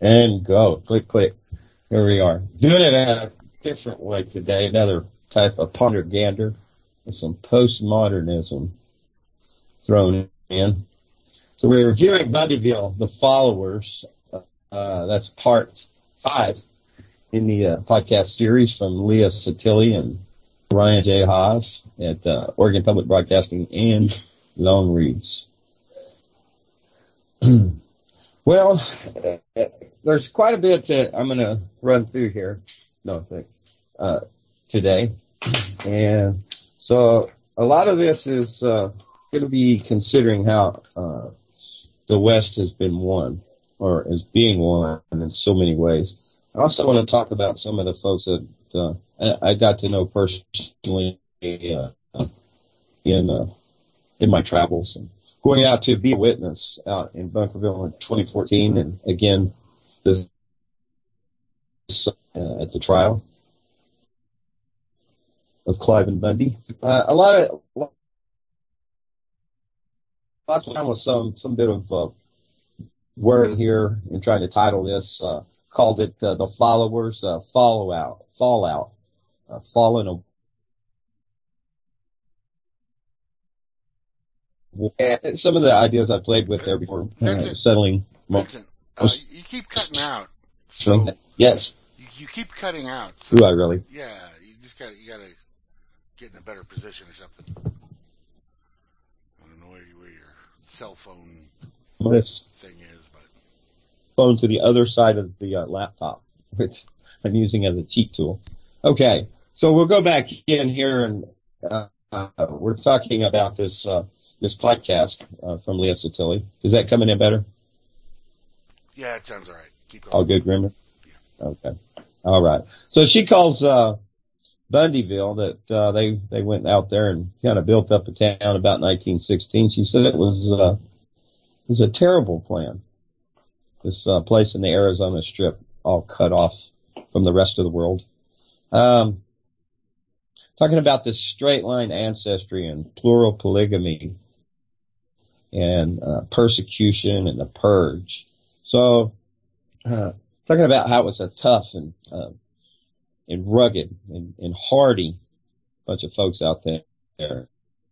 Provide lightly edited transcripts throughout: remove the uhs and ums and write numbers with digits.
And go. Click, click. Here we are. Doing it a different way today. Another type of ponder-gander with some postmodernism thrown in. So we're reviewing Bundyville, The Followers. That's part 5 in the podcast series from Leah Satili and Ryan J. Haas at Oregon Public Broadcasting and Long Reads. Well, there's quite a bit that I'm going to run through here today. And so a lot of this is going to be considering how the West has been won, or is being won in so many ways. I also want to talk about some of the folks that I got to know personally in my travels, and going out to be a witness out in Bunkerville in 2014, and again this at the trial of Cliven Bundy. Lots of time with some bit of word here in trying to title this. Called it The Followers, Fallout, Fallen away. Some of the ideas I played with there before settling. Vincent, you keep cutting out. So yes. You keep cutting out. So do I really? Yeah, you gotta get in a better position or something. I don't know where your cell phone thing is, but phone to the other side of the laptop, which I'm using as a cheat tool. Okay, so we'll go back in here, and we're talking about this podcast from Leah Satili. Is that coming in better? Yeah, it sounds all right. Keep going. All good, Grimmer? Yeah. Okay. All right. So she calls Bundyville, that they went out there and kind of built up a town about 1916. She said it was a terrible plan. This place in the Arizona Strip, all cut off from the rest of the world. Talking about this straight line ancestry and plural polygamy and persecution and the purge. So, talking about how it was a tough and rugged and hardy bunch of folks out there.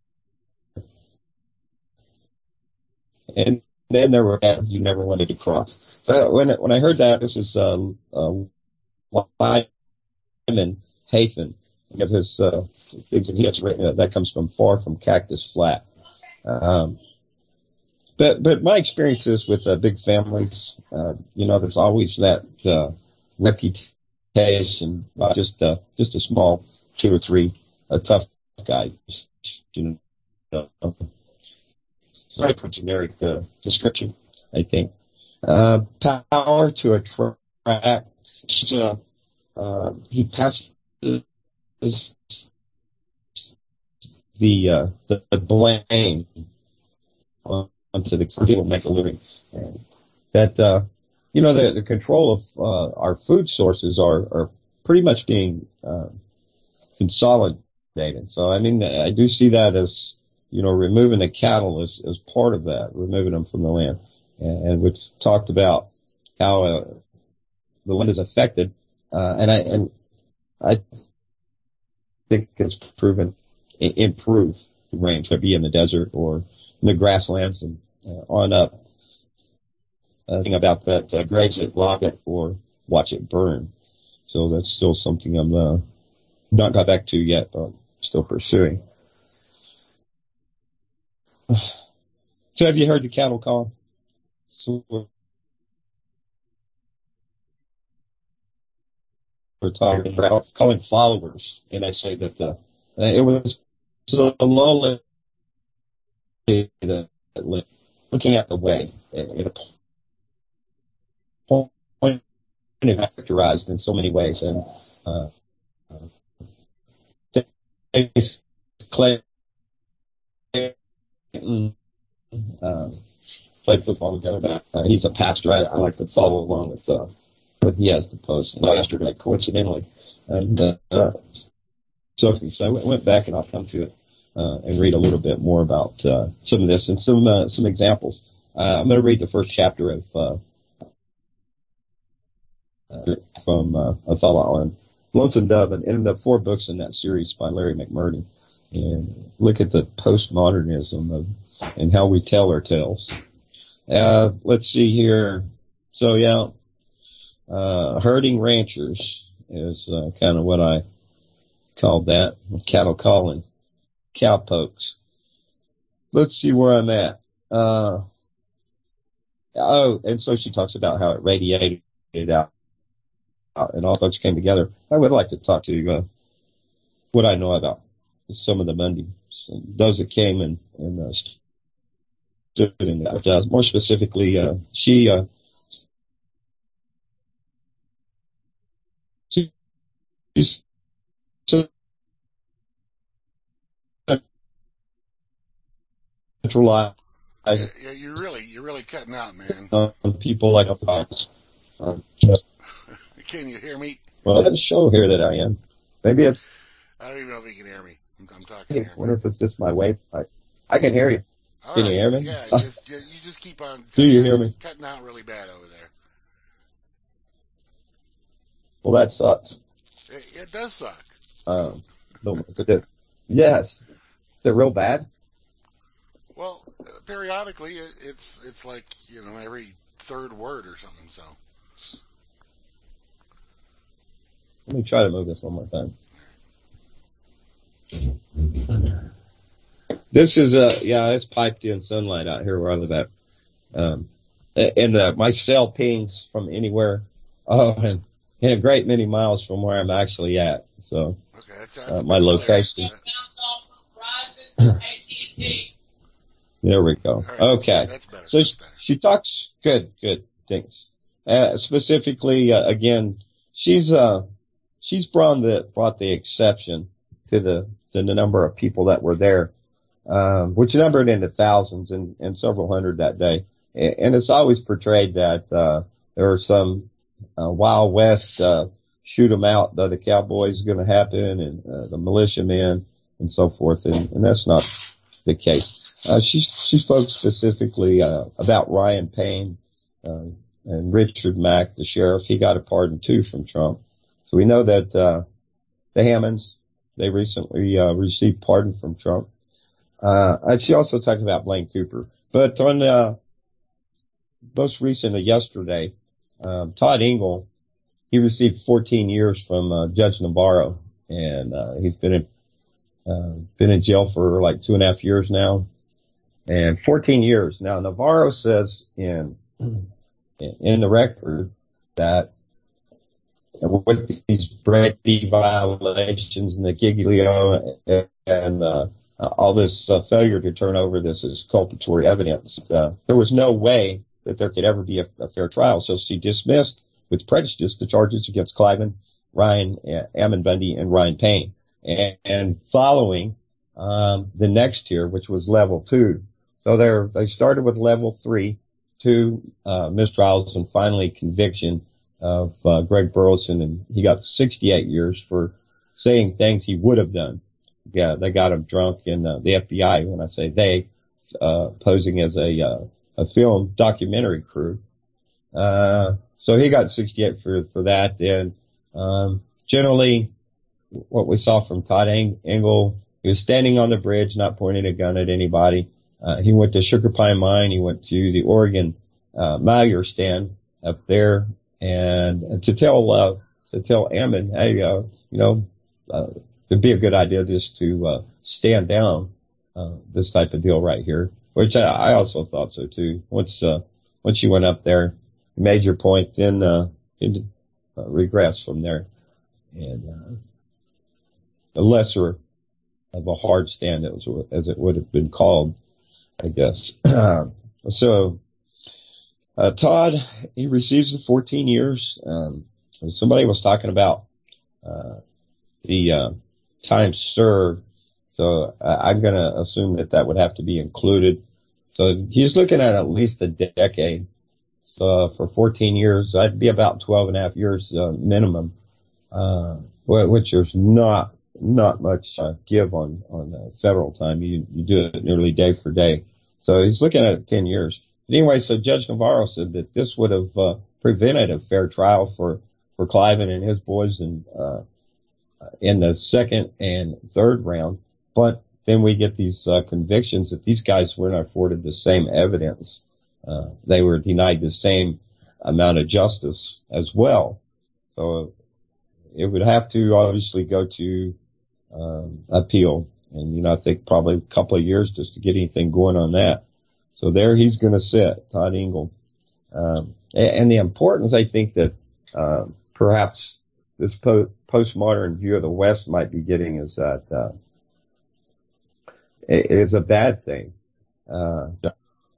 And then there were paths you never wanted to cross. So when I heard that, this is Wyman Hafen, of his things that he has written. That comes from Far from Cactus Flat. But my experiences with big families, there's always that reputation by just a small 2 or 3 tough guys. Sorry for generic description, I think. Power to attract. He passes the blame onto the people who make a living. That the control of our food sources are pretty much being consolidated. So I mean, I do see that as removing the cattle as part of that, removing them from the land. And we've talked about how the land is affected, and I think it's proven improve the range, whether it be in the desert or in the grasslands and on up. Thing about that, graze it, log it, or watch it burn. So that's still something I'm not got back to yet, but I'm still pursuing. So have you heard the cattle call? So we're talking about calling followers, and I say that it was so lonely that looking at the way, at a point characterized in so many ways, and Clay played football together. He's a pastor. I like to follow along with what he has to post. Yesterday, coincidentally, and Sophie. So I went back, and I'll come to it and read a little bit more about some of this and some examples. I'm going to read the first chapter of from Othello Island, Lonesome Dove, and the 4 books in that series by Larry McMurtry. And look at the postmodernism and how we tell our tales. Let's see here. So, yeah, herding ranchers is kind of what I called that, cattle calling, cowpokes. Let's see where I'm at. And so she talks about how it radiated out, and all folks came together. I would like to talk to what I know about some of the Bundy, those that came and stood in that. More specifically, she's centralized. Yeah, you're really cutting out, man. People like us. Can you hear me? Well, it doesn't show here that I am. Maybe it's. I don't even know if you can hear me. I'm talking I here. wonder if it's just my wave. I can hear you. All can right. you hear me? Yeah, you just keep on. Do you hear me? Cutting out really bad over there. Well, that sucks. It does suck. Yes. Is it real bad? Well, periodically it's like, every third word or something. So let me try to move this one more time. This is it's piped in sunlight out here where I live at. And my cell pings from anywhere, and a great many miles from where I'm actually at. So okay, that's my location. There we go. Right, okay. That's better. So she talks good. Thanks. Specifically, again, she's brought the exception to the number of people that were there, which numbered into thousands and several hundred that day. And it's always portrayed that there were some Wild West shoot 'em out by the cowboys going to happen, and the militiamen and so forth, and that's not the case. She spoke specifically about Ryan Payne and Richard Mack, the sheriff. He got a pardon too from Trump. So we know that the Hammonds, they recently received pardon from Trump. And she also talked about Blaine Cooper. But on most recently, yesterday, Todd Engel, he received 14 years from Judge Navarro, and he's been in jail for like 2.5 years now, and 14 years. Now, Navarro says in the record that with these Brady violations and the Giglio and all this failure to turn over this as culpatory evidence, there was no way that there could ever be a fair trial. So she dismissed with prejudice the charges against Cliven, Ryan, Ammon Bundy, and Ryan Payne. And following the next tier, which was level 2. So they started with level 3, 2 mistrials, and finally conviction of Greg Burleson, and he got 68 years for saying things he would have done. Yeah, they got him drunk, and the FBI, when I say they, posing as a film documentary crew. So he got 68 for that. And generally, what we saw from Todd Engel, he was standing on the bridge, not pointing a gun at anybody. He went to Sugar Pine Mine. He went to the Oregon Malheur stand up there, and to tell Ammon, hey, it'd be a good idea just to stand down this type of deal right here, which I also thought so too. Once you went up there, you made your point, then regress from there, and the lesser of a hard stand, as it would have been called, I guess. So Todd, he receives the 14 years. Somebody was talking about the time served, so I'm going to assume that would have to be included. So he's looking at least a decade. So for 14 years, that'd be about 12.5 years minimum, which is not much give on federal time. You do it nearly day for day. So he's looking at 10 years. But anyway, so Judge Navarro said that this would have prevented a fair trial for for Cliven and his boys in the second and third round. But then we get these convictions that these guys weren't afforded the same evidence. They were denied the same amount of justice as well. So it would have to obviously go to appeal. And, I think probably a couple of years just to get anything going on that. So there he's going to sit, Todd Engel. And the importance, I think, that perhaps this postmodern view of the West might be getting is that it is a bad thing. The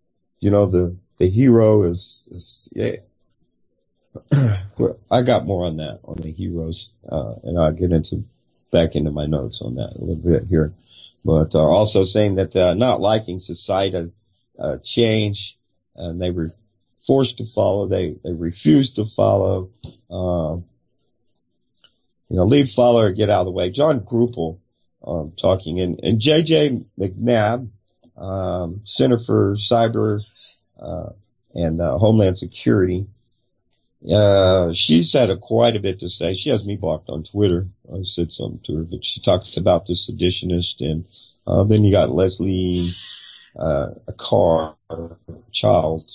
hero is yeah. I got more on that, on the heroes, and I'll get back into my notes on that a little bit here. But also saying that not liking society change, and they were forced to follow, they refused to follow. Leave, follow, or get out of the way. John Gruppel talking, and J.J. McNabb, Center for Cyber and Homeland Security. She's had quite a bit to say. She has me blocked on Twitter. I said something to her, but she talks about the seditionist, and then you got Leslie Childers.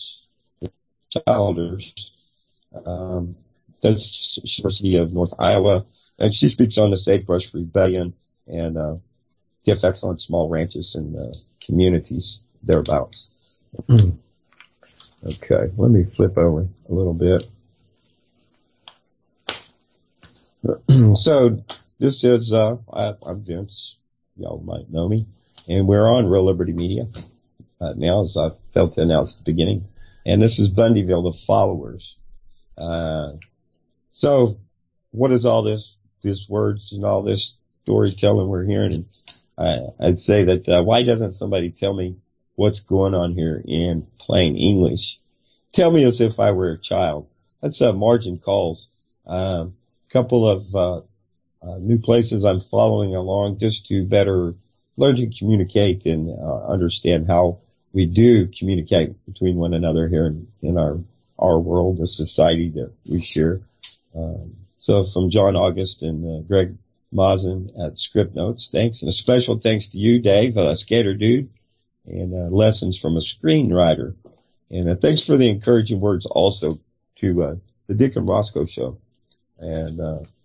That's University of North Iowa, and she speaks on the Sagebrush Rebellion and the effects on small ranches and communities thereabouts. Okay, let me flip over a little bit. So this is I'm Vince. Y'all might know me, and we're on Real Liberty Media now, as I failed to announce at the beginning. And this is Bundyville, the followers. So what is all this words and all this storytelling we're hearing? And I'd say that why doesn't somebody tell me what's going on here in plain English? Tell me as if I were a child. That's Margin Calls. Couple of new places I'm following along just to better learn to communicate and understand how we do communicate between one another here in our world, the society that we share. So from John August and Greg Mazin at Script Notes, thanks. And a special thanks to you, Dave, Skater Dude, and Lessons from a Screenwriter. And thanks for the encouraging words also to the Dick and Roscoe Show. And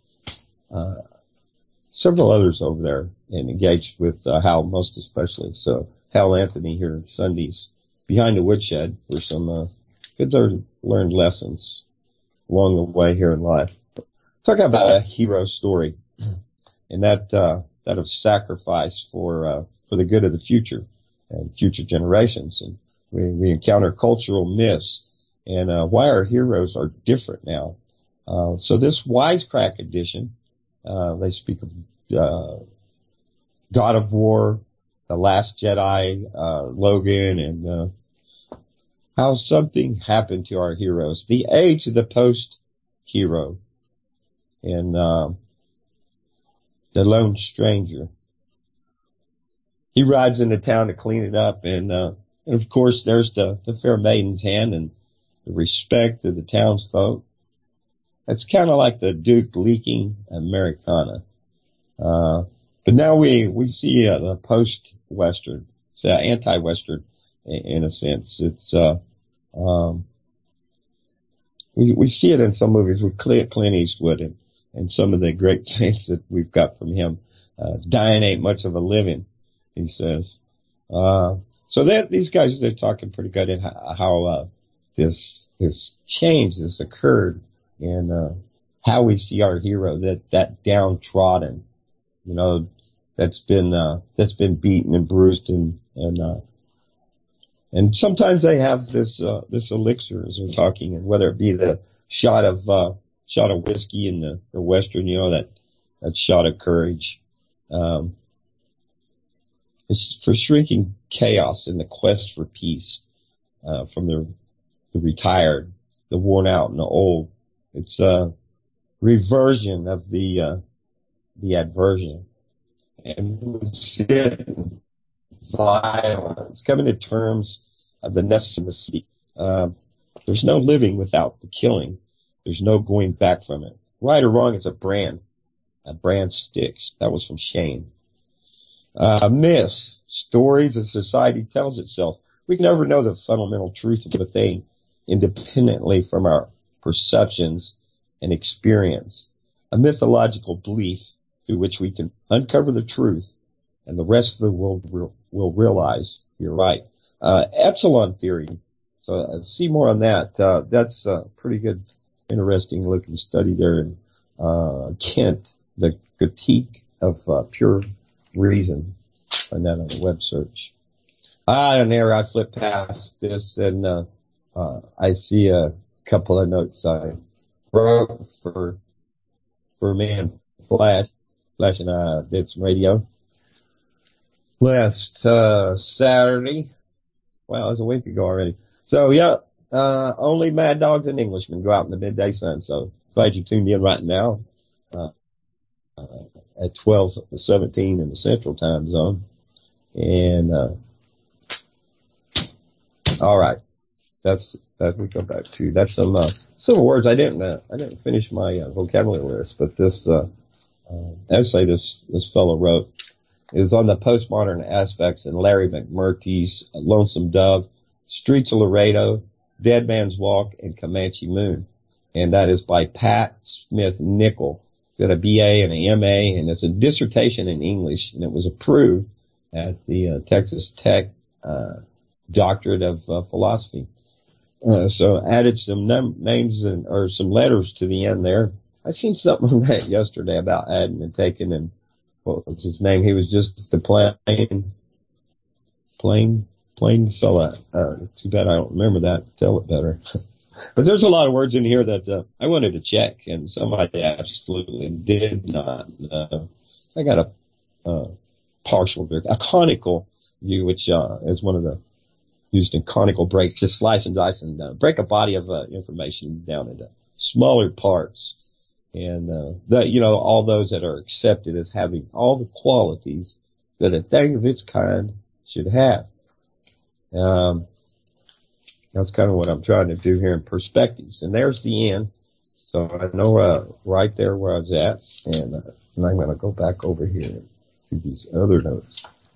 several others over there and engaged with Hal most especially. So Hal Anthony here Sundays behind the woodshed for some good learned lessons along the way here in life. Talk about a hero story and that of sacrifice for the good of the future and future generations. And we encounter cultural myths and why our heroes are different now. So this Wisecrack edition, they speak of God of War, The Last Jedi, Logan, and how something happened to our heroes. The age of the post-hero, and the lone stranger. He rides into town to clean it up, and of course there's the fair maiden's hand and the respect of the townsfolk. It's kind of like the Duke leaking Americana. But now we see the post-Western, it's anti-Western in a sense. It's we see it in some movies with Clint Eastwood and some of the great things that we've got from him. Dying ain't much of a living, he says. So these guys, they're talking pretty good at how this change has occurred in how we see our hero, that downtrodden, that's been beaten and bruised and sometimes they have this elixir as we're talking, and whether it be the shot of whiskey in the Western, that shot of courage. It's for shrinking chaos in the quest for peace, from the retired, the worn out, and the old. It's a reversion of the adversion. And violence, coming to terms of the necessity. There's no living without the killing. There's no going back from it. right or wrong, it's a brand. A brand sticks. That was from Shane. Myths, stories that society tells itself. We can never know the fundamental truth of a thing independently from our perceptions and experience. A mythological belief through which we can uncover the truth and the rest of the world will realize you're right. Epsilon theory. So see more on that. That's a pretty good, interesting looking study there in Kent, the critique of pure reason. Find that on the web search. And there I flip past this and I see a couple of notes I wrote for me and Flash. Flash and I did some radio last Saturday. Wow, it was a week ago already. So yeah, only mad dogs and Englishmen go out in the midday sun. So glad you tuned in right now at 12:17 in the Central Time Zone. And all right, that's that. We go back to that's some words I didn't finish my vocabulary list, but this essay this fellow wrote is on the postmodern aspects in Larry McMurtry's Lonesome Dove, Streets of Laredo, Dead Man's Walk, and Comanche Moon. And that is by Pat Smith Nickel. He's got a BA and an MA, and it's a dissertation in English, and it was approved at the Texas Tech Doctorate of Philosophy. So added some names or some letters to the end there. I seen something on that yesterday about adding and taking and what was his name? He was just the plain fella. Too bad I don't remember that. Tell it better. But there's a lot of words in here that I wanted to check, and somebody absolutely did not. I got a partial view, a conical view, which is one of the used in conical breaks, just slice and dice and break a body of information down into smaller parts. And all those that are accepted as having all the qualities that a thing of its kind should have. That's kind of what I'm trying to do here in perspectives. And there's the end. So I know right there where I was at, and I'm going to go back over here to these other notes.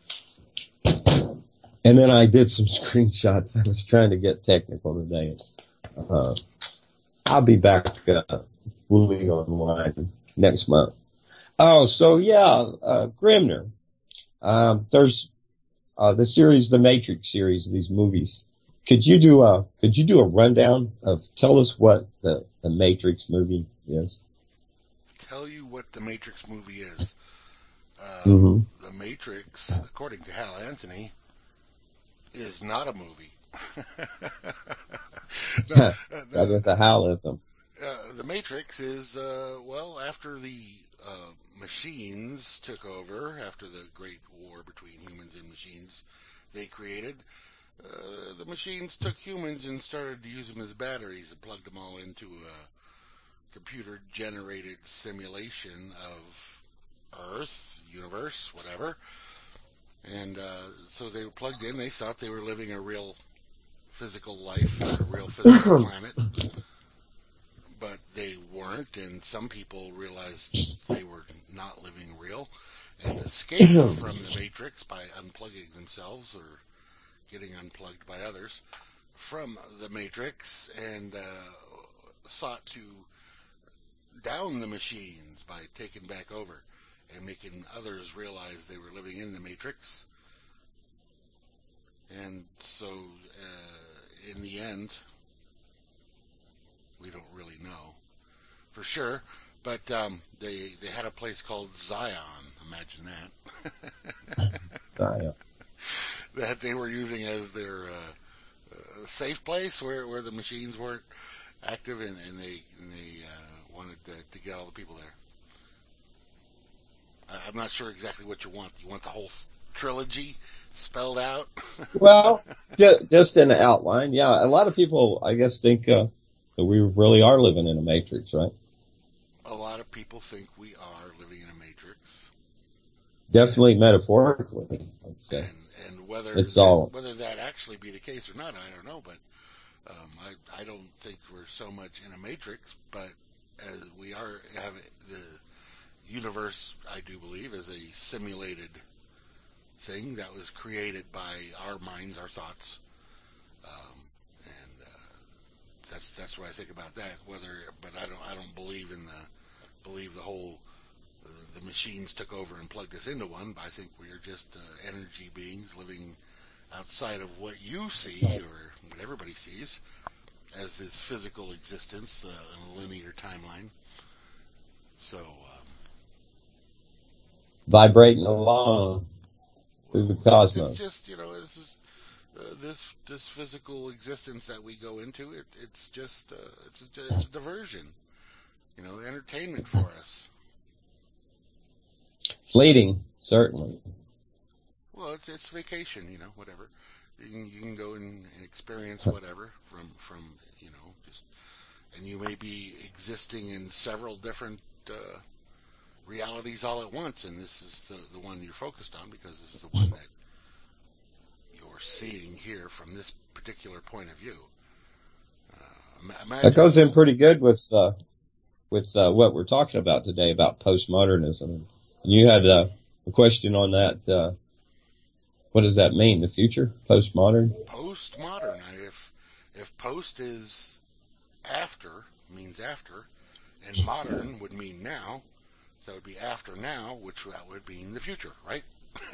And then I did some screenshots. I was trying to get technical today. I'll be back fully online next month. Oh, so yeah, Grimner. There's the series, the Matrix series, these movies. Could you do a rundown of? Tell us what the Matrix movie is. Tell you what the Matrix movie is. The Matrix, according to Hal Anthony, is not a movie. That is a Halism. The Matrix is, after the machines took over, after the great war between humans and machines they created, the machines took humans and started to use them as batteries and plugged them all into a computer-generated simulation of Earth, universe, whatever. And so they were plugged in. They thought they were living a real physical life, a real physical planet. But they weren't, and some people realized they were not living real and escaped from the Matrix by unplugging themselves or getting unplugged by others from the Matrix and sought to down the machines by taking back over and making others realize they were living in the Matrix. And so, in the end, we don't really know for sure, but they had a place called Zion. Imagine that. Zion. That they were using as their safe place where the machines weren't active, and they wanted to get all the people there. I'm not sure exactly what you want. You want the whole trilogy spelled out? Well, just in the outline, yeah. A lot of people, I guess, think that we really are living in a matrix, right? A lot of people think we are living in a matrix. Definitely metaphorically, I'd say. And whether that actually be the case or not, I don't know. But I don't think we're so much in a matrix, but as we are have the universe, I do believe, is a simulated thing that was created by our minds, our thoughts, and that's what I think about that. But I don't believe the whole the machines took over and plugged us into one. But I think we are just energy beings living outside of what you see or what everybody sees as this physical existence in a linear timeline. So vibrating along through the cosmos. It's just, this physical existence that we go into. It's just it's a diversion, entertainment for us. Fleeting, certainly. Well, it's vacation, whatever. You can go and experience whatever from just, and you may be existing in several different realities all at once, and this is the one you're focused on because this is the one that you're seeing here from this particular point of view. That goes in pretty good with what we're talking about today about postmodernism. You had a question on that. What does that mean? The future? Postmodern? Postmodern. If post is after, means after, and modern would mean now, so it would be after now, which that would mean the future, right?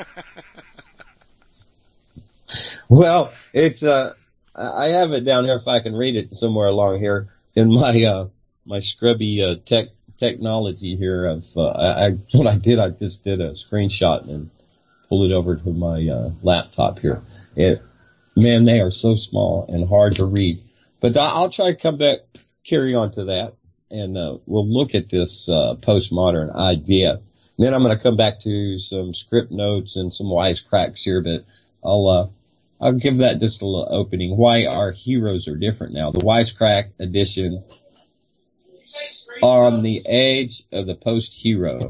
Well, it's I have it down here if I can read it somewhere along here in my scrubby technology here of what I just did a screenshot and pulled it over to my laptop here. Man, they are so small and hard to read. But I'll try to come back, carry on to that, and we'll look at this postmodern idea. And then I'm going to come back to some script notes and some wisecracks here, but I'll give that just a little opening. Why our heroes are different now. The wisecrack edition are on the edge of the post-hero.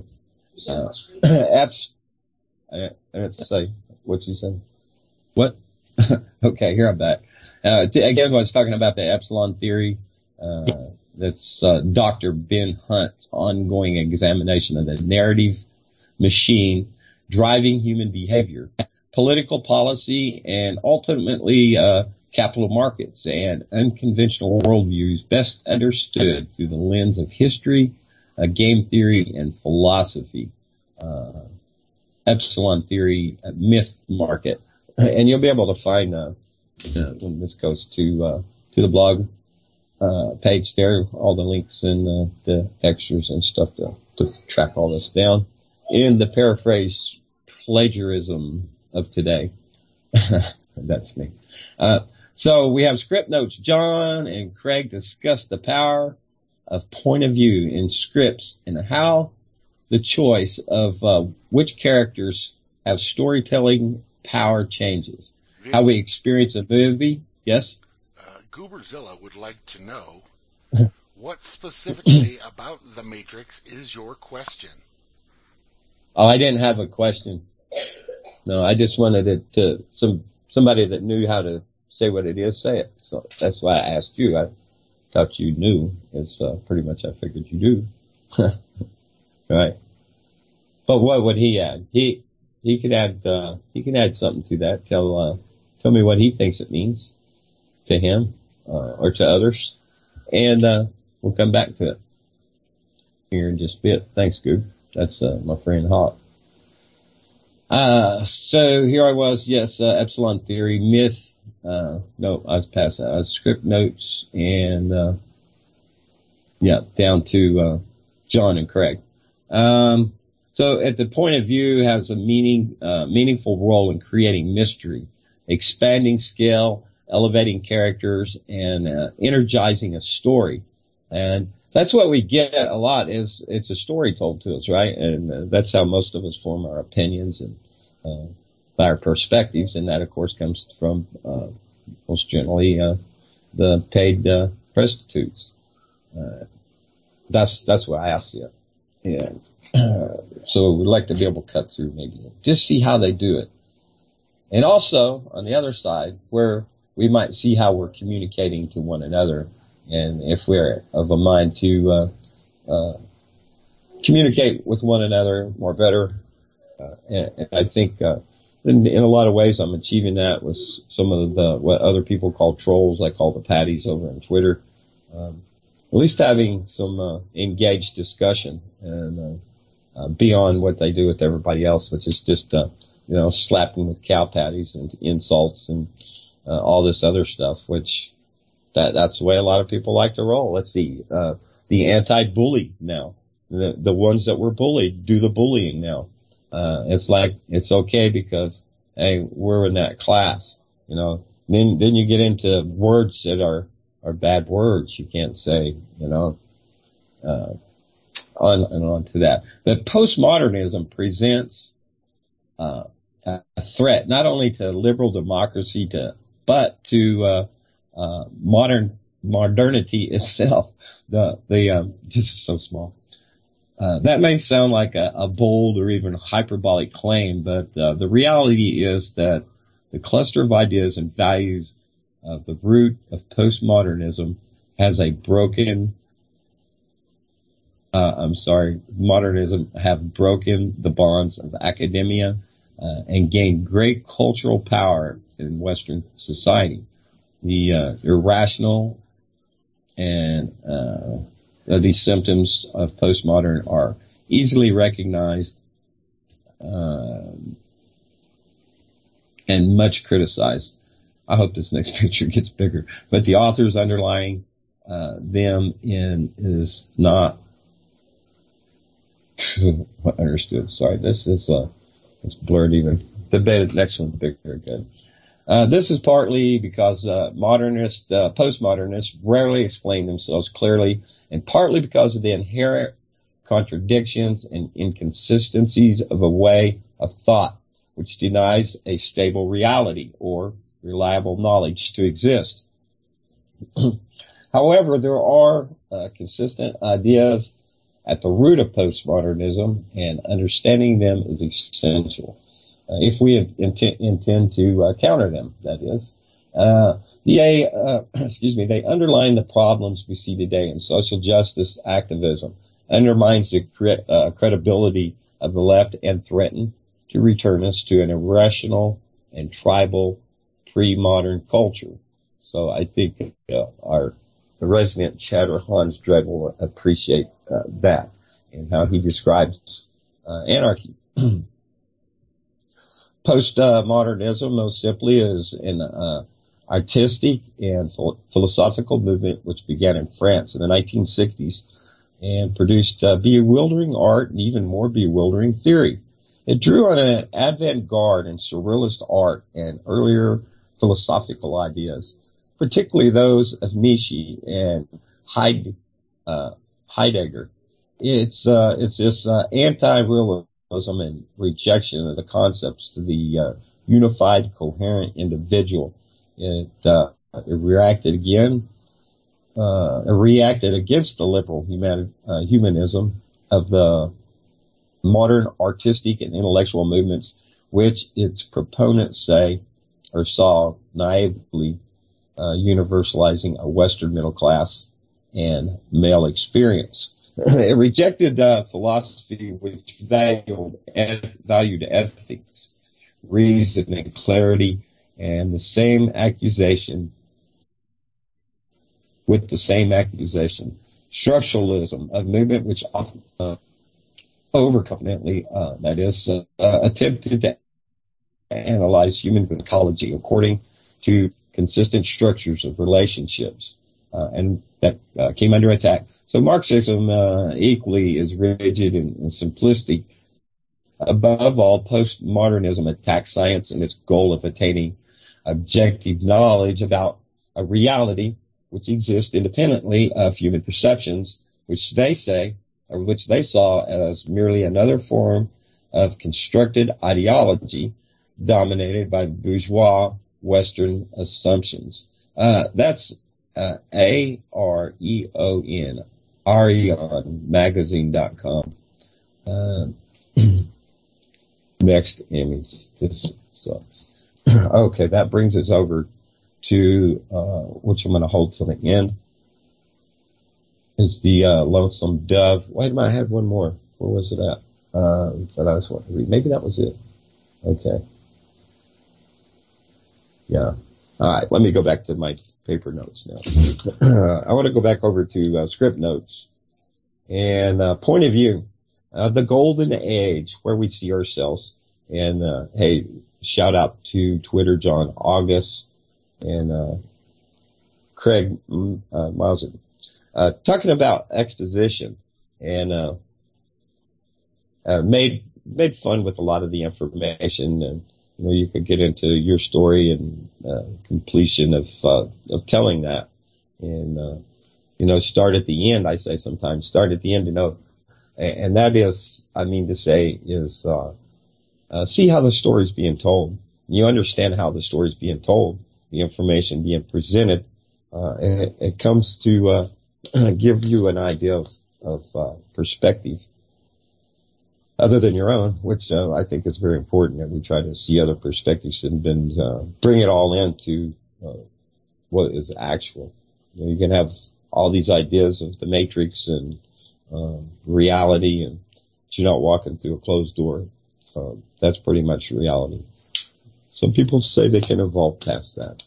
Let's say, what you said? What? Okay, here I'm back. Again, I was talking about the Epsilon theory. That's Dr. Ben Hunt's ongoing examination of the narrative machine driving human behavior, political policy, and ultimately capital markets and unconventional worldviews best understood through the lens of history, game theory, and philosophy. Epsilon theory, myth market. And you'll be able to find when this goes to the blog page there, all the links and the extras and stuff to track all this down in the paraphrase plagiarism of today. That's me. So we have script notes. John and Craig discuss the power of point of view in scripts and how the choice of which characters have storytelling power changes. How we experience a movie. Yes? Gooberzilla would like to know what specifically about The Matrix is your question? Oh, I didn't have a question. No, I just wanted it to somebody that knew how to say what it is, say it. So that's why I asked you. I thought you knew. It's pretty much I figured you do. Right. But what would he add? He could add something to that. Tell me what he thinks it means to him or to others, and we'll come back to it here in just a bit. Thanks, Goob. That's my friend Hawk. So here I was. Yes, Epsilon theory, myth. No, I was past that. I was script notes and down to John and Craig. So at the point of view has a meaningful role in creating mystery, expanding scale, elevating characters, and energizing a story. And that's what we get a lot is it's a story told to us, right? And that's how most of us form our opinions and our perspectives. And that, of course, comes from most generally the paid prostitutes. That's what I see it. Yeah. So we'd like to be able to cut through maybe just see how they do it. And also, on the other side, where we might see how we're communicating to one another, and if we're of a mind to communicate with one another more better. And I think in a lot of ways I'm achieving that with some of the what other people call trolls. I call the patties over on Twitter. At least having some engaged discussion and beyond what they do with everybody else, which is just slapping with cow patties and insults and all this other stuff, which that's the way a lot of people like to roll. Let's see, the anti-bully now. The ones that were bullied do the bullying now. It's like it's okay because hey, we're in that class, Then you get into words that are bad words. You can't say, on to that. But postmodernism presents a threat not only to liberal democracy but to modernity itself. This is so small. That may sound like a bold or even hyperbolic claim, but the reality is that the cluster of ideas and values of the root of postmodernism has a broken. Modernism have broken the bonds of academia and gained great cultural power in Western society. The irrational and these symptoms of postmodern are easily recognized and much criticized. I hope this next picture gets bigger, but the authors underlying them is not understood. Sorry, this is it's blurred even. The next one's bigger again. This is partly because postmodernists rarely explain themselves clearly, and partly because of the inherent contradictions and inconsistencies of a way of thought which denies a stable reality or reliable knowledge to exist. However, there are consistent ideas at the root of postmodernism, and understanding them is essential if we intend to counter them, that is. They underline the problems we see today in social justice activism, undermines the credibility of the left, and threaten to return us to an irrational and tribal pre-modern culture. So I think our resident chatter Hans Dredd will appreciate that and how he describes anarchy. Postmodernism, most simply, is an artistic and philosophical movement which began in France in the 1960s and produced bewildering art and even more bewildering theory. It drew on an avant-garde and surrealist art and earlier philosophical ideas, particularly those of Nietzsche and Heidegger. It's this anti-realism and rejection of the concepts of the unified, coherent individual. It reacted against the liberal humanism of the modern artistic and intellectual movements, which its proponents say or saw naively universalizing a Western middle class and male experience. It rejected philosophy which valued ethics, reason, and clarity, and with the same accusation, structuralism, a movement which often overconfidently, attempted to analyze human psychology according to consistent structures of relationships, and that came under attack. So Marxism equally is rigid and simplistic. Above all, postmodernism attacks science and its goal of attaining objective knowledge about a reality which exists independently of human perceptions, which they saw as merely another form of constructed ideology dominated by bourgeois Western assumptions. That's AREON, AREONmagazine.com. Next image. This sucks. Okay, that brings us over to which I'm going to hold till the end. is the Lonesome Dove. Wait a minute, I had one more. Where was it at? That I was wanting to read. Maybe that was it. Okay. Yeah. All right. Let me go back to my paper notes now. I want to go back over to script notes and point of view, the golden age where we see ourselves. And hey, shout out to Twitter, John August and Craig Mauser, talking about exposition and made fun with a lot of the information, and you could get into your story and completion of telling that, and start at the end. I say sometimes start at the end, and that is, I mean to say, is see how the story is being told. You understand how the story is being told, the information being presented, and it comes to give you an idea of perspective other than your own, which I think is very important, that we try to see other perspectives and then bring it all into what is actual. You can have all these ideas of the Matrix and reality, and you're not walking through a closed door. That's pretty much reality. Some people say they can evolve past that.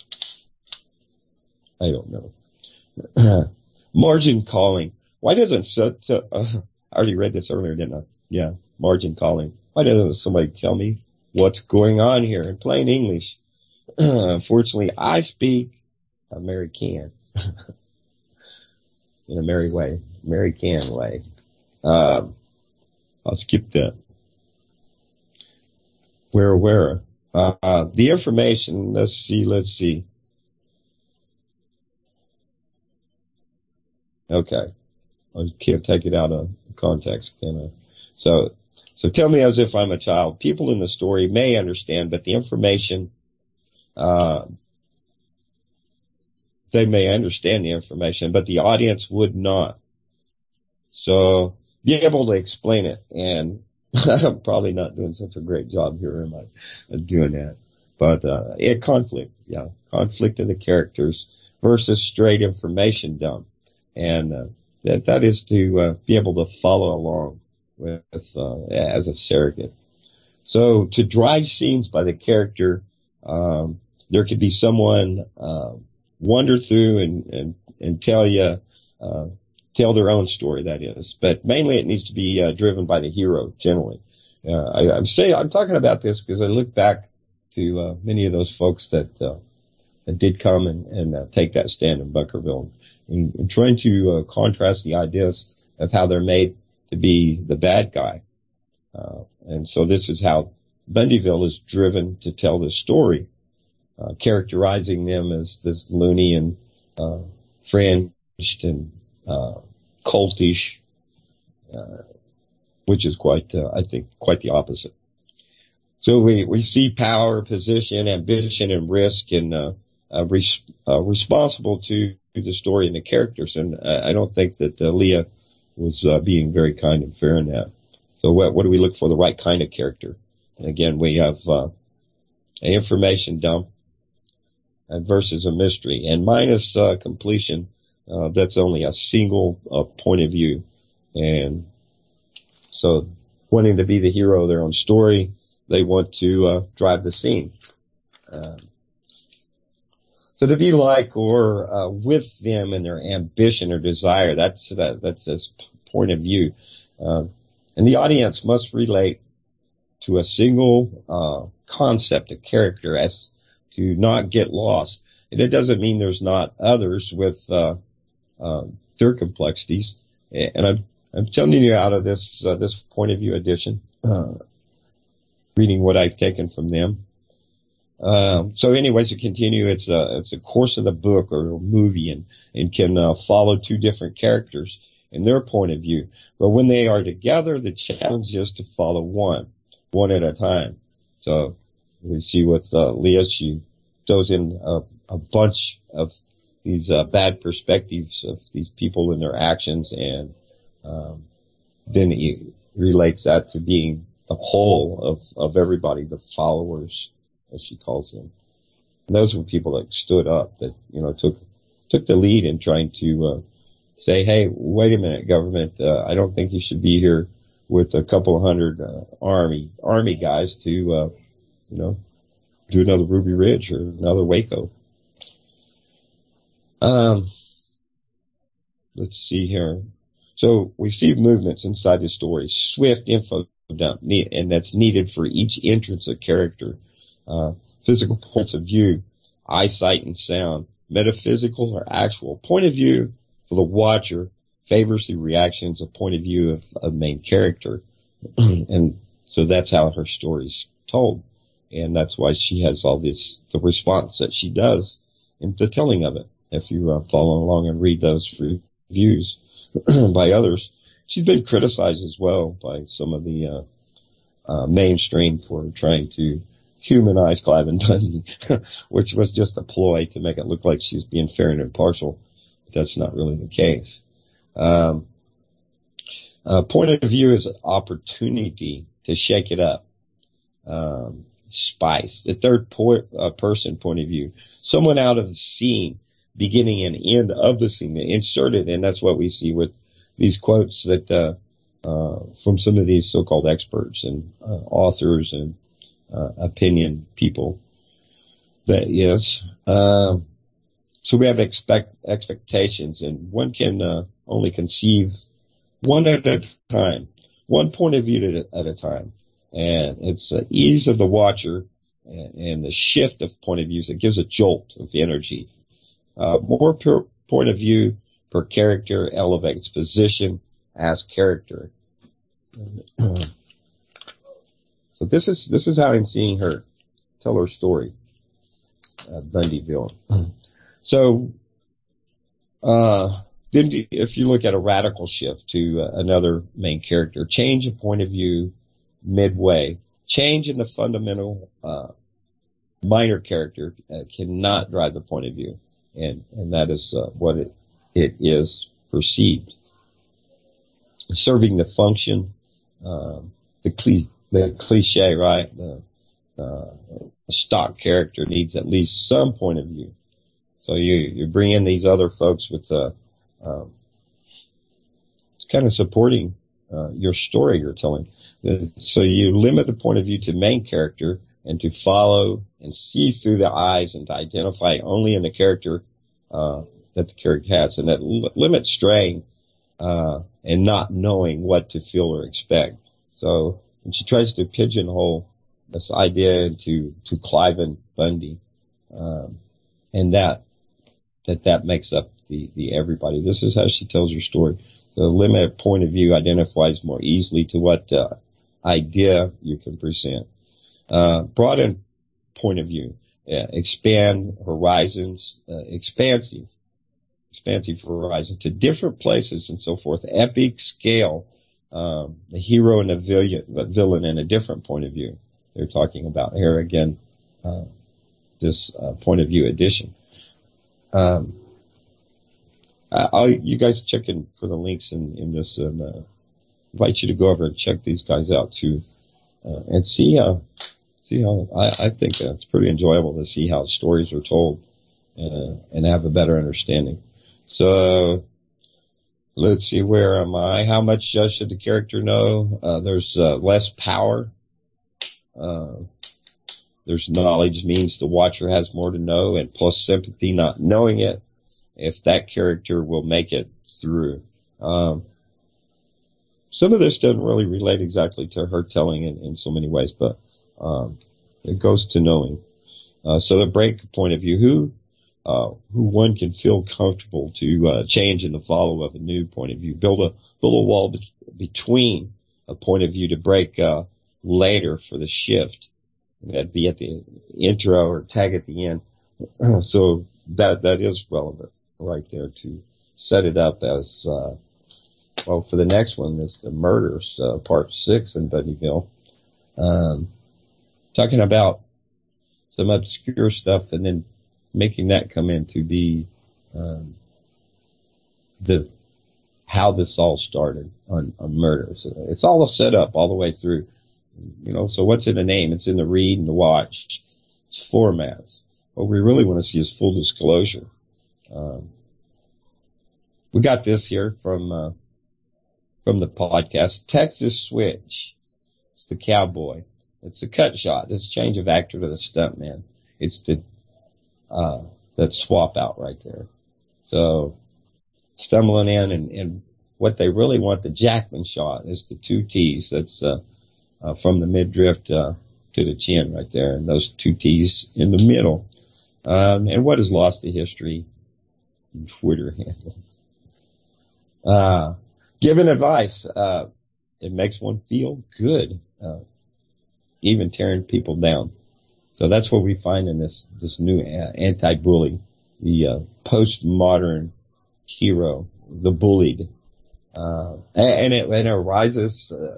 I don't know. Margin calling. Why doesn't I already read this earlier, didn't I? Yeah, margin calling. Why doesn't somebody tell me what's going on here in plain English? Unfortunately, I speak American in a American way. I'll skip that. Where? The information. Let's see. Okay. I can't take it out of context, can I? So tell me as if I'm a child. People in the story may understand, but the information, they may understand the information, but the audience would not. So be able to explain it, and I'm probably not doing such a great job here, am I, doing that? But conflict in the characters versus straight information dump, and that is to be able to follow along with as a surrogate. So to drive scenes by the character, there could be someone wander through and tell their own story, that is. But mainly it needs to be driven by the hero, generally. I'm talking about this because I look back to many of those folks that did come and take that stand in Bunkerville, and trying to contrast the ideas of how they're made to be the bad guy. And so this is how Bundyville is driven to tell the story, characterizing them as this loony and fringed and cultish, which is I think, quite the opposite. So we see power, position, ambition, and risk, and responsible to the story and the characters. And I don't think that Leah was being very kind and fair in that. So what do we look for? The right kind of character. And again, we have an information dump versus a mystery. And minus completion, that's only a single point of view. And so wanting to be the hero of their own story, they want to drive the scene. So to be like or with them in their ambition or desire, that's this point of view. And the audience must relate to a single concept, a character, as to not get lost. And it doesn't mean there's not others with their complexities. And I'm telling you out of this point of view edition, reading what I've taken from them. So anyways, to continue, it's a course of the book or a movie, and can follow two different characters in their point of view. But when they are together, the challenge is to follow one at a time. So we see with Leah, she throws in a bunch of these bad perspectives of these people and their actions, and then he relates that to being the whole of everybody, the followers, as she calls them. And those were people that stood up, that took the lead in trying to say, hey, wait a minute, government, I don't think you should be here with a couple of hundred army guys to, do another Ruby Ridge or another Waco. Let's see here. So we see movements inside the story, swift info dump, and that's needed for each entrance of character. Physical points of view, eyesight and sound, metaphysical or actual. Point of view for the watcher favors the reactions of point of view of main character. And so that's how her story's told. And that's why she has all the response that she does in the telling of it. If you follow along and read those reviews by others, she's been criticized as well by some of the mainstream for trying to humanize Clive and Dundee, which was just a ploy to make it look like she's being fair and impartial. But that's not really the case. Point of view is an opportunity to shake it up. Spice, the third person point of view, someone out of the scene, beginning and end of the scene, inserted, and that's what we see with these quotes that from some of these so-called experts and authors and opinion people. That yes, so we have expectations, and one can only conceive one at a time, one point of view at a time. And it's the ease of the watcher and the shift of point of views that gives a jolt of energy. More per point of view per character elevates position as character. So this is how I'm seeing her tell her story, Bundyville. So then if you look at a radical shift to another main character, change of point of view midway, change in the fundamental minor character cannot drive the point of view, and that is what it is perceived. Serving the function, the cliche, right? The stock character needs at least some point of view. So you bring in these other folks with it's kind of supporting your story you're telling. So you limit the point of view to main character and to follow and see through the eyes and to identify only in the character that the character has, and that limits straying and not knowing what to feel or expect. So when she tries to pigeonhole this idea into Clive and Bundy, and that makes up the everybody. This is how she tells her story. The limited point of view identifies more easily to what idea you can present. Broaden point of view, expand horizons, expansive horizon to different places and so forth. Epic scale, the hero and the villain in a different point of view. They're talking about here again, this point of view addition. You guys check in for the links in this, and invite you to go over and check these guys out too, and see how I think it's pretty enjoyable to see how stories are told and have a better understanding. So let's see, where am I? How much should the character know? There's less power. There's knowledge means the watcher has more to know, and plus sympathy, not knowing it, if that character will make it through. Some of this doesn't really relate exactly to her telling in so many ways, but it goes to knowing. So the break point of view, who one can feel comfortable to change in the follow of a new point of view, build a wall between a point of view to break later for the shift. That'd be at the intro or tag at the end. So that is relevant right there to set it up as, well, for the next one is the murders, part 6 in Bundyville. Talking about some obscure stuff and then making that come in to be how this all started on murders. It's all a setup all the way through. So what's in the name? It's in the read and the watch. It's formats. What we really want to see is full disclosure. We got this here from the podcast. Texas Switch. It's the cowboy. It's a cut shot. This change of actor to the stuntman. It's the that swap out right there. So stumbling in and what they really want, the Jackman shot, is the two T's. That's from the midriff to the chin right there, and those two T's in the middle. And what is lost to history? Twitter handles. Giving advice. It makes one feel good, even tearing people down. So that's what we find in this new anti-bully, the postmodern hero, the bullied. And it arises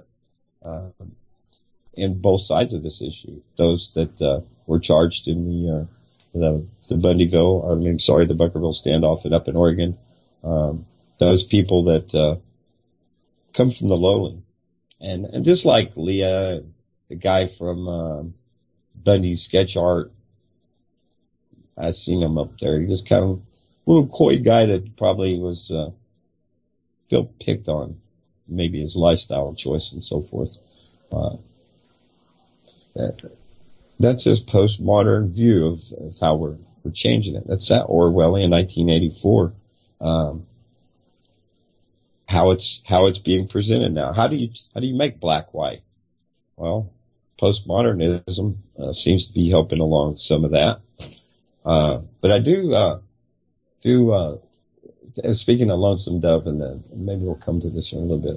in both sides of this issue. Those that were charged in the Bunkerville standoff and up in Oregon. Those people that come from the lowly. And just like Leah, the guy from Bundy's sketch art, I've seen him up there. He just kind of a little coy guy that probably was feel picked on, maybe his lifestyle choice and so forth. That's his postmodern view of how we're changing it. That's that Orwellian 1984. How it's being presented now. How do you make black white? Well, postmodernism seems to be helping along some of that. But I do speaking of Lonesome Dove, and then maybe we'll come to this in a little bit.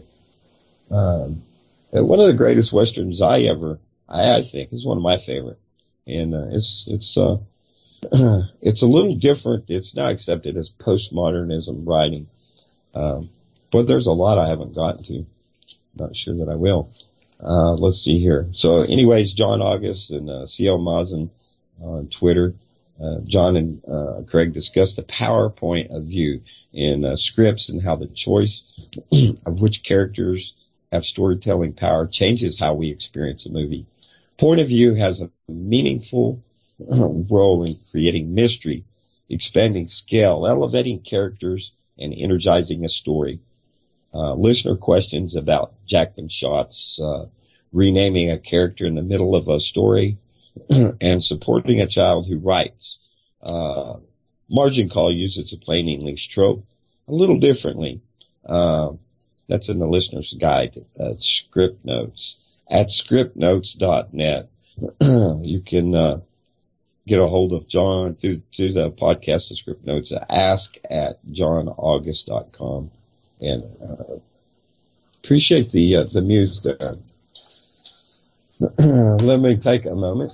One of the greatest westerns I think is one of my favorite, and it's a little different. It's now accepted as postmodernism writing, but there's a lot I haven't gotten to. Not sure that I will. Let's see here. So, anyways, John August and C.L. Mazen on Twitter. John and Craig discussed the PowerPoint of view in scripts and how the choice of which characters have storytelling power changes how we experience a movie. Point of view has a meaningful role in creating mystery, expanding scale, elevating characters, and energizing a story. Listener questions about Jackman shots, renaming a character in the middle of a story, and supporting a child who writes. Margin Call uses a plain English trope a little differently. That's in the listener's guide, Script Notes. At scriptnotes.net, you can get a hold of John through the podcast of Script Notes, ask@johnaugust.com. And appreciate the muse there. Let me take a moment.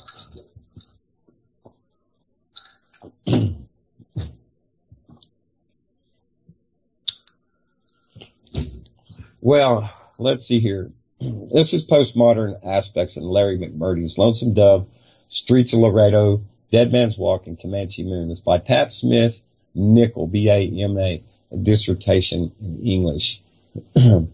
Well, let's see here. This is postmodern aspects in Larry McMurtry's Lonesome Dove, Streets of Laredo, Dead Man's Walk, and Comanche Moon. It's by Pat Smith Nickel, B-A-M-A, a dissertation in English. I'm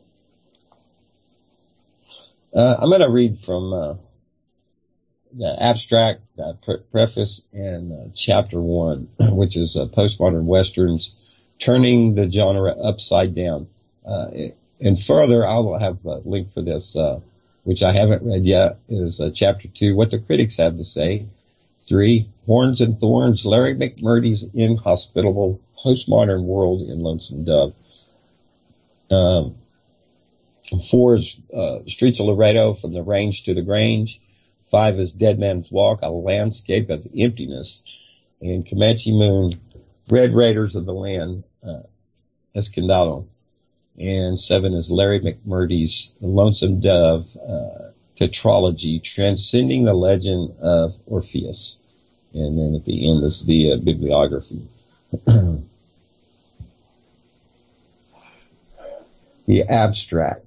going to read from the abstract preface and chapter 1, which is postmodern westerns, turning the genre upside down. And further, I'll have a link for this, which I haven't read yet, is chapter 2, What the Critics Have to Say. 3, Horns and Thorns, Larry McMurtry's Inhospitable Postmodern World in Lonesome Dove. 4 is Streets of Laredo, From the Range to the Grange. 5 is Dead Man's Walk, A Landscape of Emptiness. And Comanche Moon, Red Raiders of the Land, Escondado. And 7 is Larry McMurtry's Lonesome Dove, Tetralogy, Transcending the Legend of Orpheus. And then at the end is the bibliography. The abstract.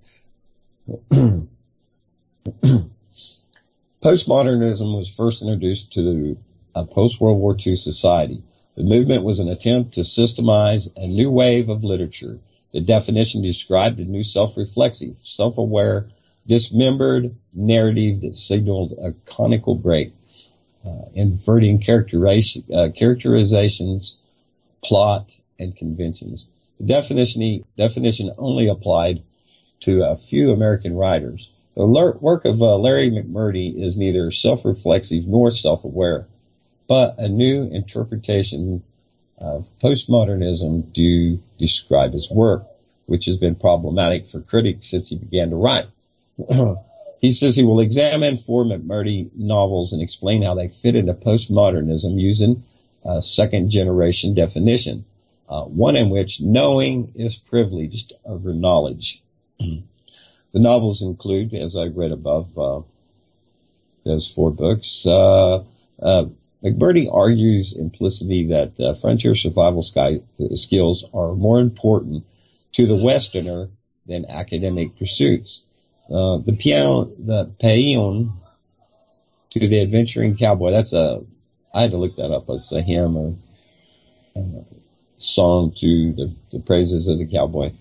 Postmodernism was first introduced to a post-World War II society. The movement was an attempt to systemize a new wave of literature. The definition described a new self-reflexive, self-aware, dismembered narrative that signaled a conical break, inverting characterizations, plot, and conventions. The definition only applied to a few American writers. The work of Larry McMurtry is neither self-reflexive nor self-aware, but a new interpretation of postmodernism to describe his work, which has been problematic for critics since he began to write. He says he will examine 4 McMurtry novels and explain how they fit into postmodernism using a second-generation definition, one in which knowing is privileged over knowledge. The novels include, as I read above, those 4 books. McMurtry argues implicitly that frontier survival skills are more important to the Westerner than academic pursuits. The paean to the adventuring cowboy. I had to look that up. It's a hymn or song to the praises of the cowboy.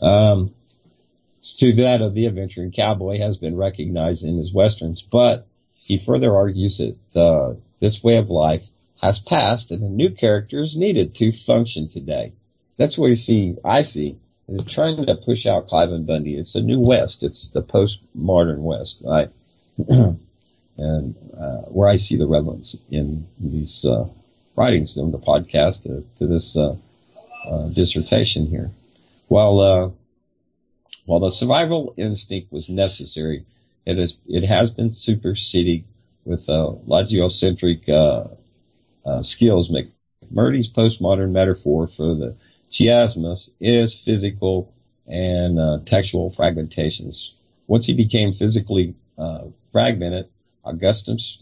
To that of the adventuring cowboy has been recognized in his westerns, but he further argues that this way of life has passed and a new character is needed to function today. That's what I see, is trying to push out Cliven Bundy. It's a new West. It's the postmodern West, right? And where I see the relevance in these writings in the podcast to this dissertation here. While the survival instinct was necessary, it has been superseded with logiocentric skills. McMurtry's postmodern metaphor for the chiasmus is physical and textual fragmentations. Once he became physically fragmented, Augustus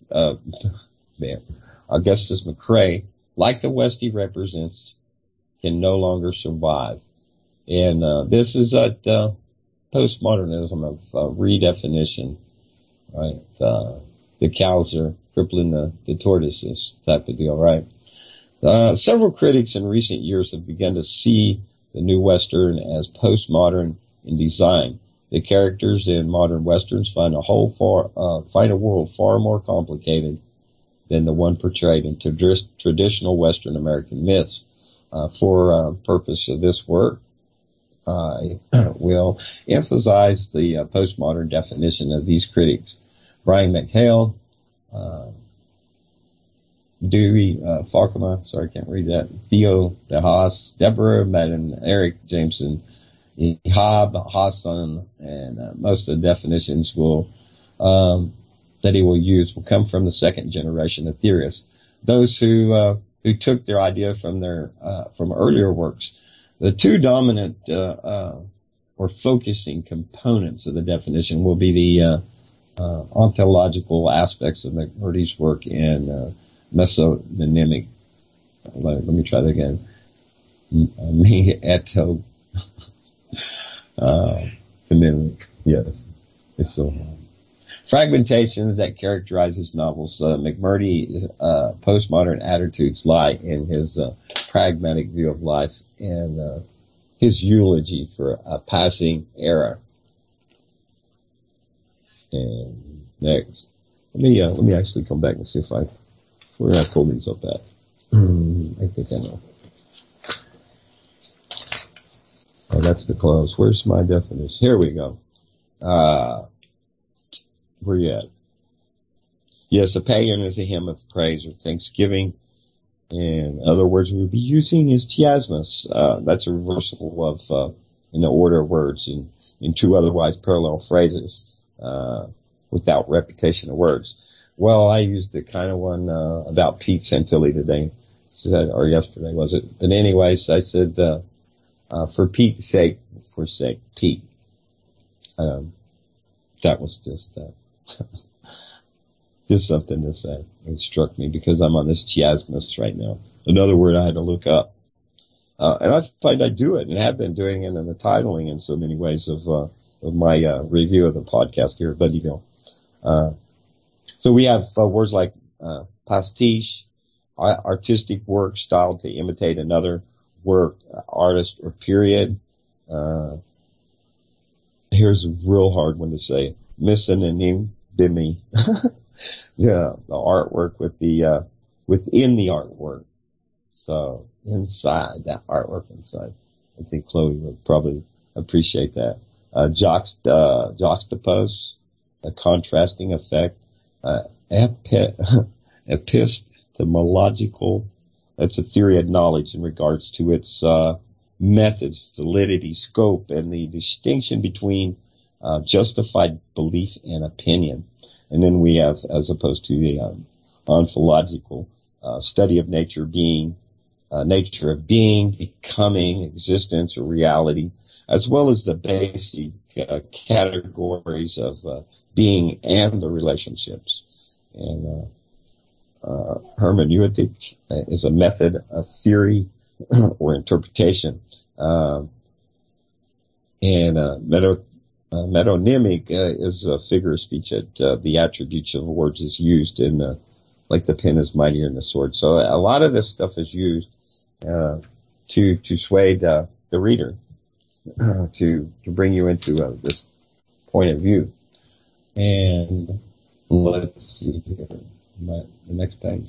McCrae, like the West he represents, can no longer survive. And this is that postmodernism of redefinition, right? The cows are crippling the tortoises type of deal, right? Several critics in recent years have begun to see the new Western as postmodern in design. The characters in modern Westerns find a world far more complicated than the one portrayed in traditional Western American myths. For purpose of this work, I will emphasize the postmodern definition of these critics. Brian McHale, Dewey Falkema, sorry, I can't read that, Theo DeHaas, Deborah Madden, Eric Jameson, Ihab Hassan, and most of the definitions that he will use will come from the second generation of theorists. Those who took their idea from earlier works. The 2 dominant or focusing components of the definition will be the ontological aspects of McMurtry's work and mesonymic. Let me try that again. Yes, it's so hard. Fragmentations that characterize his novels. McMurtry's postmodern attitudes lie in his pragmatic view of life and his eulogy for a passing era. And next, let me actually come back and see where I pulled these up at. I think I know. Oh, that's the close. Where's my definition? Here we go. Where you at? Yes, a paean is a hymn of praise or thanksgiving. In other words, we would be using his chiasmus. That's a reversal of in the order of words in 2 otherwise parallel phrases without repetition of words. Well, I used the kind of one about Pete Santilli today, or yesterday, was it? But anyways, I said, for Pete's sake, forsake Pete. That was just something to say. It struck me because I'm on this chiasmus right now. Another word I had to look up. And I find I do it and have been doing it in the titling in so many ways of my review of the podcast here at Buddyville. So we have words like pastiche, artistic work styled to imitate another work, artist, or period. Here's a real hard one to say. Misonym, demi. Yeah, the artwork with within the artwork. So inside that artwork inside. I think Chloe would probably appreciate that. Juxtapose, a contrasting effect. Epistemological, that's a theory of knowledge in regards to its methods, validity, scope, and the distinction between justified belief and opinion. And then we have, as opposed to the ontological, study of nature being, nature of being, becoming, existence, or reality, as well as the basic categories of being and the relationships. And hermeneutic is a method, a theory, or interpretation. Metonymic is a figure of speech that the attributes of words is used in, like the pen is mightier than the sword. So a lot of this stuff is used to sway the reader, to bring you into this point of view. And let's see here, the next page.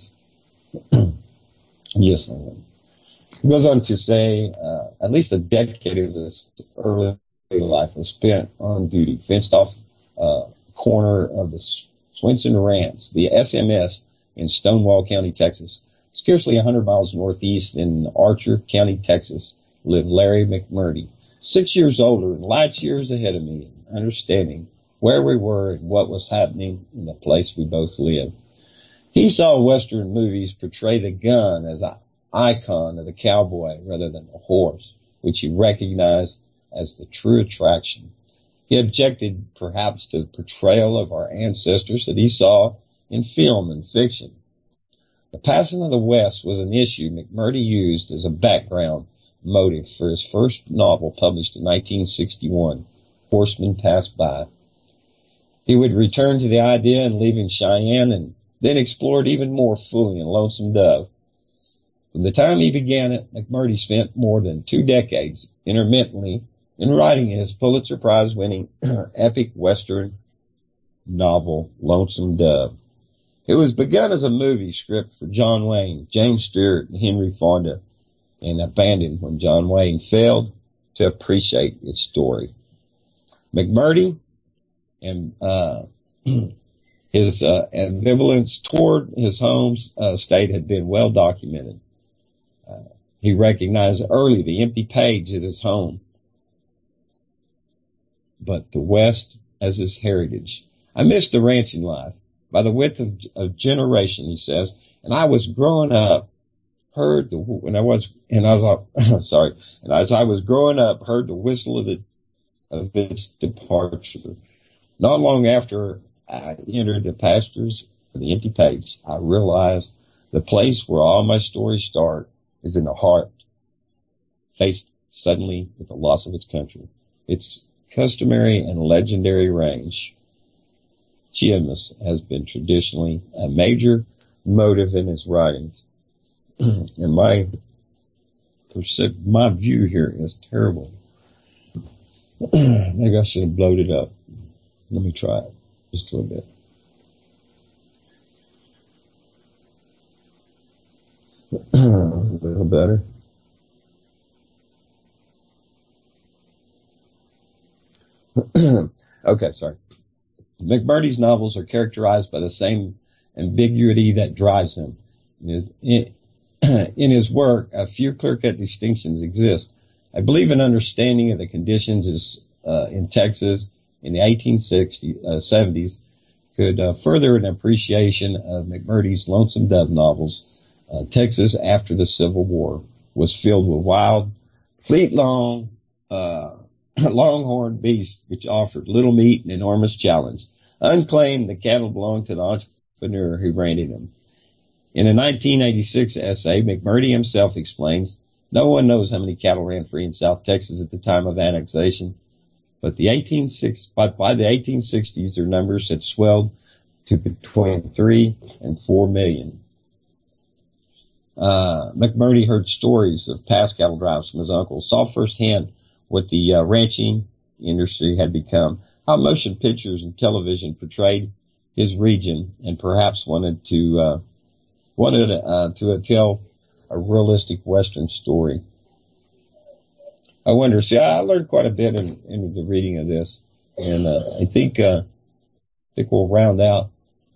Yes, it goes on to say at least a decade of this early life was spent on duty, fenced off corner of the Swinson Ranch, the SMS, in Stonewall County, Texas. Scarcely 100 miles northeast in Archer County, Texas, lived Larry McMurdy, 6 years older and light years ahead of me, understanding where we were and what was happening in the place we both lived. He saw Western movies portray the gun as an icon of the cowboy rather than the horse, which he recognized as the true attraction. He objected perhaps to the portrayal of our ancestors that he saw in film and fiction. The passing of the West was an issue McMurdy used as a background motive for his first novel published in 1961, Horsemen Passed By. He would return to the idea and leaving Cheyenne and then explored even more fully in Lonesome Dove. From the time he began it, McMurdy spent more than 2 decades intermittently in writing his Pulitzer Prize-winning epic Western novel, Lonesome Dove. It was begun as a movie script for John Wayne, James Stewart, and Henry Fonda, and abandoned when John Wayne failed to appreciate its story. McMurdy and his ambivalence toward his home state had been well documented. He recognized early the empty page at his home, but the West as his heritage. I missed the ranching life by the width of generation, he says, and I was growing up, heard the as I was growing up, heard the whistle of its departure. Not long after I entered the pastures of the empty page, I realized the place where all my stories start is in the heart, faced suddenly with the loss of its country, its customary and legendary range. Chiamas has been traditionally a major motive in his writings. And my view here is terrible. Maybe I should have blowed it up. Let me try it just a little bit. A little better. Okay, sorry. McMurdy's novels are characterized by the same ambiguity that drives him. In his work, a few clear-cut distinctions exist. I believe an understanding of the conditions in Texas in the 1870s could further an appreciation of McMurdy's Lonesome Dove novels. Texas after the Civil War was filled with wild, fleet-long, longhorn beasts which offered little meat and enormous challenge. Unclaimed, the cattle belonged to the entrepreneur who branded them. In a 1986 essay, McMurdy himself explains, no one knows how many cattle ran free in South Texas at the time of annexation, but by the 1860s, their numbers had swelled to between 3 and 4 million. McMurdy heard stories of past cattle drives from his uncle, saw firsthand what the ranching industry had become, how motion pictures and television portrayed his region, and perhaps wanted to tell a realistic Western story. I wonder. See, I learned quite a bit in the reading of this, and I think we'll round out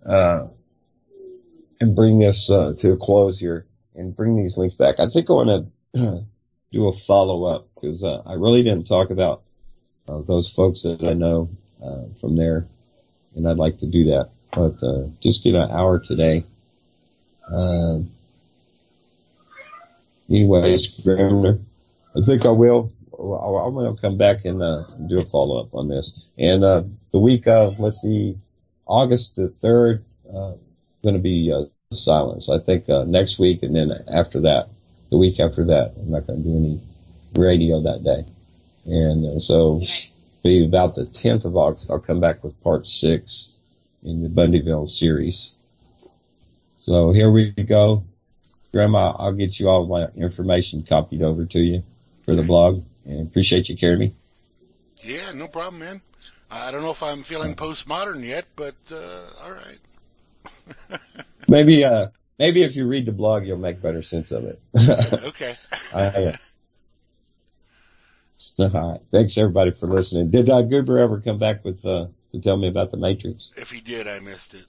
and bring this to a close here, and bring these links back. I think I want to do a follow up because I really didn't talk about those folks that I know from there, and I'd like to do that. But just get an hour today. Anyways, Grandma, I think I will. I'm going to come back and do a follow up on this. And the week of, let's see, August the 3rd, going to be silence. I think next week, and then after that, the week after that, I'm not going to do any radio that day. And so be about the 10th of August, I'll come back with part 6 in the Bundyville series. So here we go. Grandma, I'll get you all my information copied over to you for the blog, and appreciate you carrying me. Yeah, no problem, man. I don't know if I'm feeling postmodern yet, but all right. Maybe if you read the blog, you'll make better sense of it. Okay. All right. Thanks, everybody, for listening. Did Goober ever come back with to tell me about the Matrix? If he did, I missed it.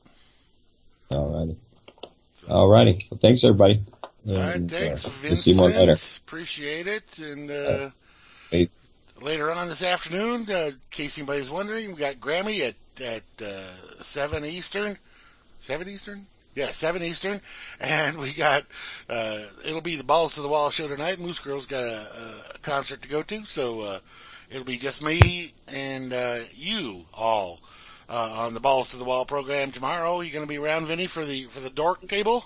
All righty. Well, thanks, everybody. All right, thanks, Vincent. We'll see you more later. Appreciate it. And later on this afternoon, in case anybody's wondering, we got Grammy at 7 Eastern. 7 Eastern? Yeah, 7 Eastern. And we got, it'll be the Balls to the Wall show tonight. Moose Girl's got a concert to go to, so it'll be just me and you all on the Balls to the Wall program tomorrow. You going to be around, Vinny, for the dork table?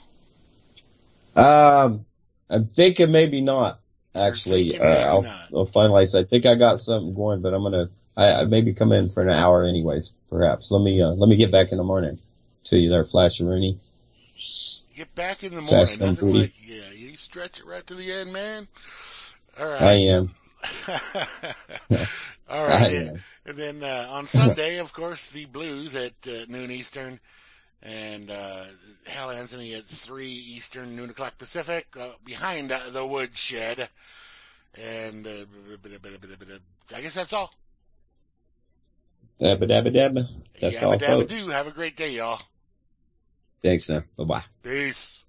I'm thinking maybe not. Actually, I'll finalize. I think I got something going, but I'm gonna I maybe come in for an hour anyways. Perhaps let me get back in the morning to you there, Flash and Rooney. Get back in the morning. Nothing like, you stretch it right to the end, man. All right. I am. All right. And then on Sunday, of course, the Blues at noon Eastern, and Hal Anthony at 3 Eastern, noon o'clock Pacific, behind the woodshed. And I guess that's all. Dabba dabba dabba. That's all, folks. Have a great day, y'all. Thanks, man. Bye-bye. Peace.